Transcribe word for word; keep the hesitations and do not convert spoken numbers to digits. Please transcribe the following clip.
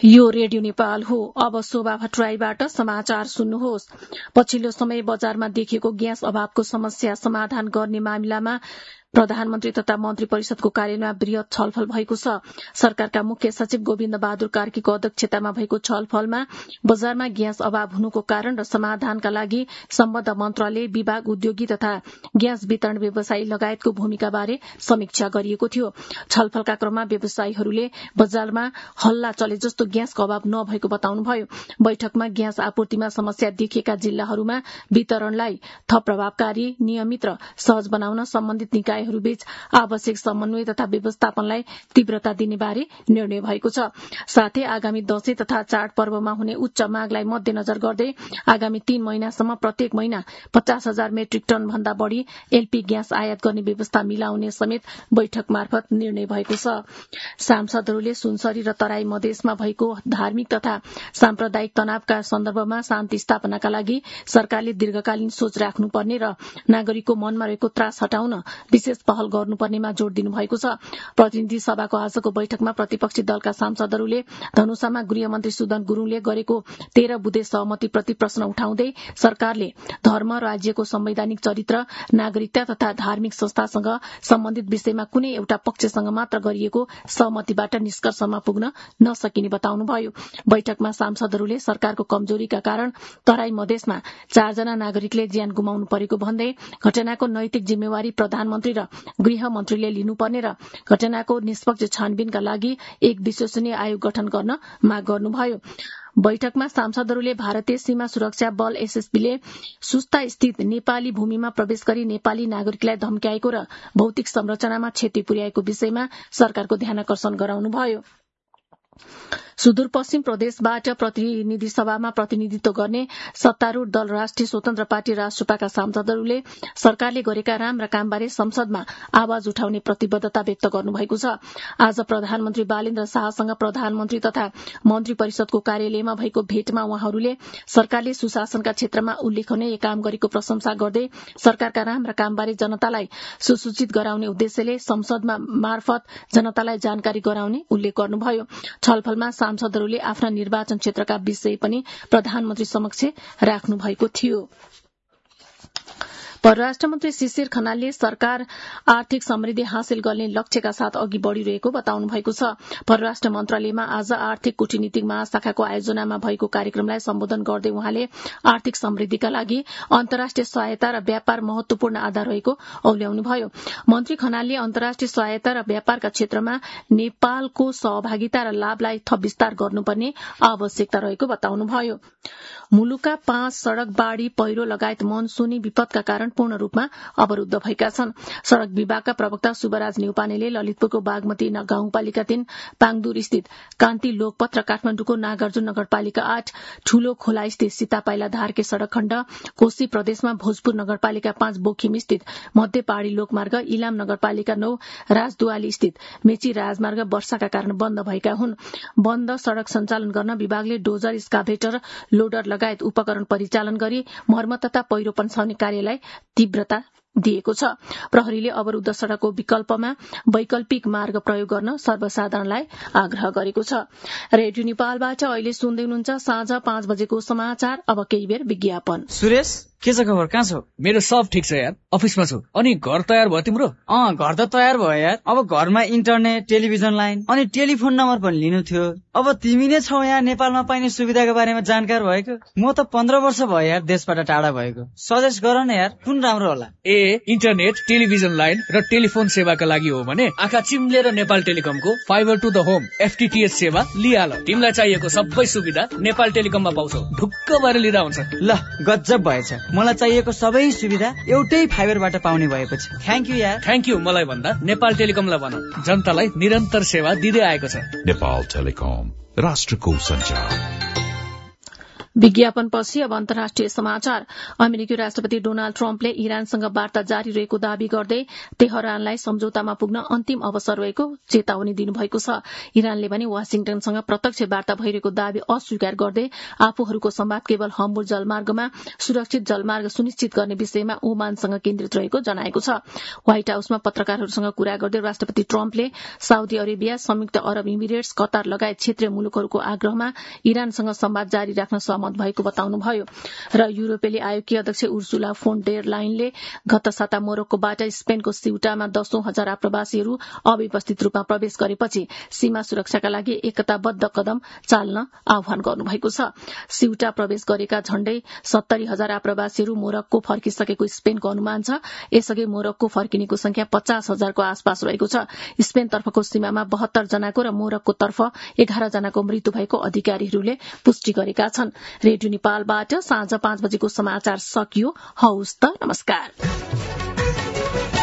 यो रेडियो नेपाल हो। अब शोभा भट्टराईबाट समाचार सुन्नुहोस्। पछिल्लो समय बजारमा देखिएको ग्यास अभावको समस्या समाधान गर्ने मामिलामा प्रधानमन्त्री तथा मन्त्री परिषदको कार्यालयमा वृहत छलफल भएको छ। सरकारका मुख्य सचिव गोविन्द बहादुर कार्कीको अध्यक्षतामा भएको छलफलमा बजारमा ग्यास अभाव हुनुको कारण र समाधानका लागि सम्बद्ध मन्त्रालय, विभाग, उद्योगी तथा ग्यास वितरण व्यवसायी लगायतको भूमिकाबारे समीक्षा गरिएको थियो। छलफलका क्रममा व्यवसायीहरूले बजारमा हल्ला चले जस्तो ग्यासको अभाव नभएको बताउनुभयो। बैठकमा ग्यास आपूर्तिमा समस्या देखिएका जिल्लाहरूमा वितरणलाई थप प्रभावकारी, नियमित र सहज बनाउन सम्बन्धित निकाय बीच आवश्यक समन्वय तथा व्यवस्थापनलाई तीव्रता दिने बारे निर्णय भएको छ। साथै आगामी दशैं तथा चाडपर्वमा हुने उच्च मागलाई मध्यनजर गर्दै आगामी तीन महिनासम्म प्रत्येक महिना पचास हजार मेट्रिक टन भन्दा बढ़ी एलपी ग्यास आयात गर्ने व्यवस्था मिलाउने समेत बैठक मार्फत निर्णय भएको छ। सांसदहरूले सुनसरी र तराई मधेसमा भएको धार्मिक तथा साम्प्रदायिक तनावका सन्दर्भमा शान्ति स्थापनाका लागि सरकारले दीर्घकालीन सोच राख्नुपर्ने र नागरिकको मनमा रहेको त्रास हटाउन विशेष पहल गर्नुपर्नेमा जोड़ दिनुभएको छ। प्रतिनिधि सभाको आजको बैठकमा प्रतिपक्षी दलका सांसदहरूले धनुषामा गृहमन्त्री सुदन गुरूङले गरेको तेह्र बुँदे सहमतिप्रति प्रश्न उठाउँदै सरकारले धर्म, राज्यको संवैधानिक चरित्र, नागरिकता तथा धार्मिक संस्थासँग सम्बन्धित विषयमा कुनै एउटा पक्षसँग मात्र गरिएको सहमतिबाट निष्कर्षमा पुग्न नसकिने बताउनुभयो। बैठकमा सांसदहरूले सरकारको कमजोरीका कारण तराई मधेसमा चारजना नागरिकले ज्यान गुमाउनु परेको भन्दै घटनाको नैतिक जिम्मेवारी प्रधानमन्त्री र गृह मन्त्रीले लिनुपर्ने र घटनाको निष्पक्ष छानबिनका लागि एक विश्वसनीय आयोग गठन गर्न माग गर्नुभयो। बैठकमा सांसदहरूले भारतीय सीमा सुरक्षा बल एसएसबीले सुस्ता स्थित नेपाली भूमिमा प्रवेश गरी नेपाली नागरिकलाई धम्क्याएको र भौतिक संरचनामा क्षति पुर्याएको विषयमा सरकारको ध्यानाकर्षण गराउनुभयो। सुदूरपश्चिम प्रदेशबाट प्रतिनिधि सभामा प्रतिनिधित्व गर्ने सत्तारूढ़ दल राष्ट्रिय स्वतन्त्र पार्टी राष्ट्रपाका सांसदहरूले सरकारले गरेका राम्रा कामबारे संसदमा आवाज उठाउने प्रतिबद्धता व्यक्त गर्नुभएको छ। आज प्रधानमन्त्री बालेन्द्र शाहसँग प्रधानमन्त्री तथा मन्त्री परिषदको कार्यालयमा भएको भेटमा उहाँहरूले सरकारले सुशासनका क्षेत्रमा उल्लेखनीय काम गरेको प्रशंसा गर्दै सरकारका राम्रा कामबारे जनतालाई सुसूचित गराउने उद्देश्यले संसदमा मार्फत जनतालाई जानकारी गराउने उल्लेख गर्नुभयो। छलफलमा सांसदहरूले आफ्ना निर्वाचन क्षेत्रका विषय पनि प्रधानमन्त्री समक्ष राख्नु भएको थियो। परराष्ट्र मन्त्री शिशिर खनालले सरकार आर्थिक समृद्धि हासिल गर्ने लक्ष्यका साथ अघि बढ़िरहेको बताउनु भएको छ। परराष्ट्र मन्त्रालयमा आज आर्थिक कूटनीतिक महाशाखाको आयोजनामा भएको कार्यक्रमलाई सम्बोधन गर्दै उहाँले आर्थिक समृद्धिका लागि अन्तर्राष्ट्रिय सहायता र व्यापार महत्वपूर्ण आधार रहेको औल्याउनुभयो। मन्त्री खनालले अन्तर्राष्ट्रिय सहायता र व्यापारका क्षेत्रमा नेपालको सहभागिता र लाभलाई थप विस्तार गर्नुपर्ने आवश्यकता रहेको बताउनुभयो। मुलुकका पाँच सड़क, बाढ़ी, पहिरो लगायत मनसूनी विपदका कारण पूर्ण रूपमा अवरूद्ध भएका छन्। सड़क विभागका प्रवक्ता शुभराज न्यौपानेले ललितपुरको बागमती गाउँपालिका तीन, पाङदुर स्थित कान्ति लोकपथ र काठमाडौँको नागार्जुन नगरपालिका आठ, ठूलो खोला स्थित सीतापाइला धारके सड़क खण्ड, कोशी प्रदेशमा भोजपुर नगरपालिका पाँच, बोखिम स्थित मध्य पहाड़ी लोकमार्ग, इलाम नगरपालिका नौ, राजदुवाली स्थित मेची राजमार्ग वर्षाका कारण बन्द भएका हुन्। बन्द सड़क सञ्चालन गर्न विभागले डोजर, स्काभेटर, लोडर लगायत उपकरण परिचालन गरी मर्मत तथा पहिरो पन्छाउने कार्यलाई तीव्रता दिएको छ। प्रहरीले अवरूद्ध सड़कको विकल्पमा वैकल्पिक मार्ग प्रयोग गर्न सर्वसाधारणलाई आग्रह गरेको छ। रेडियो नेपालबाट अहिले सुन्दै हुनुहुन्छ साँझ पाँच बजेको समाचार। अब केही बेर विज्ञापन। सुरेश, के छ खबर? कहाँ छौ? मेरो सब ठिक छ यार, अफिसमा छु। अनि घर तयार भयो तिम्रो? अँ, घर त तयार भयो यार। अब घरमा इन्टरनेट, टेलिभिजन लाइन अनि टेलिफोन नम्बर पनि लिनु थियो। अब तिमी नै छौ यहाँ नेपालमा पाइने सुविधाको बारेमा जानकार भएको। म त पन्ध्र वर्ष भयो यार देशबाट टाढा भएको। सजेस्ट गर न यार, कुन राम्रो होला? ए इन्टरनेट, टेलिभिजन लाइन र टेलिफोन सेवाका लागि हो भने आँखा चिम्लेर नेपाल टेलिकमको fibre to the home FTTH सेवा लिहाल। तिमीलाई चाहिएको सबै सुविधा नेपाल टेलिकममा पाउँछौ। ढुक्क भएर लिँदा हुन्छ। ल, गजब भएछ। मलाई चाहिएको सबै सुविधा एउटै फाइबरबाट पाउने भएपछि थ्याङ्क यू यार। थ्याङ्क यू मलाई भन्दा नेपाल टेलिकमलाई भन। जनतालाई निरन्तर सेवा दिँदै आएको छ। नेपाल टेलिकम, राष्ट्रको सञ्चार। विज्ञापनपछि अब अन्तर्राष्ट्रिय समाचार। अमेरिकी राष्ट्रपति डोनाल्ड ट्रम्पले इरानसँग वार्ता जारी रहेको दावी गर्दै तेहरानलाई सम्झौतामा पुग्न अन्तिम अवसर रहेको चेतावनी दिनुभएको छ। इरानले भने वाशिंटनसँग प्रत्यक्ष वार्ता भइरहेको दावी अस्वीकार गर्दै आफूहरूको संवाद केवल हम्बुल जलमार्गमा सुरक्षित जलमार्ग सुनिश्चित गर्ने विषयमा ओमानसँग केन्द्रित रहेको जनाएको छ। व्हाइट हाउसमा पत्रकारहरूसँग कुरा गर्दै राष्ट्रपति ट्रम्पले साउदी अरेबिया, संयुक्त अरब इमिरेट्स, कतार लगायत क्षेत्रीय मुलुकहरूको आग्रहमा इरानसँग संवाद जारी राख्न सहमत भएको बताउनुभयो। र युरोपेली आयोगकी अध्यक्ष उर्सुला फोन डेर लाइनले गत साता मोरक्कोबाट स्पेनको सिउटामा दशौं हजार आप्रवासीहरू अव्यवस्थित रूपमा प्रवेश गरेपछि सीमा सुरक्षाका लागि एकताबद्ध कदम चाल्न आह्वान गर्नुभएको छ। सिउटा प्रवेश गरेका झण्डै सत्तरी हजार आप्रवासीहरू मोरक्को फर्किसकेको स्पेनको अनुमान छ। यसअघि मोरक्को फर्किनेको संख्या पचास हजारको आसपास रहेको छ। स्पेनतर्फको सीमामा बहत्तर जनाको र मोरक्कोतर्फ एघार जनाको मृत्यु भएको अधिकारीहरूले पुष्टि गरेका छन्। रेडियो नेपालबाट साँझ पाँच बजेको समाचार सकियो। हौस् त, नमस्कार।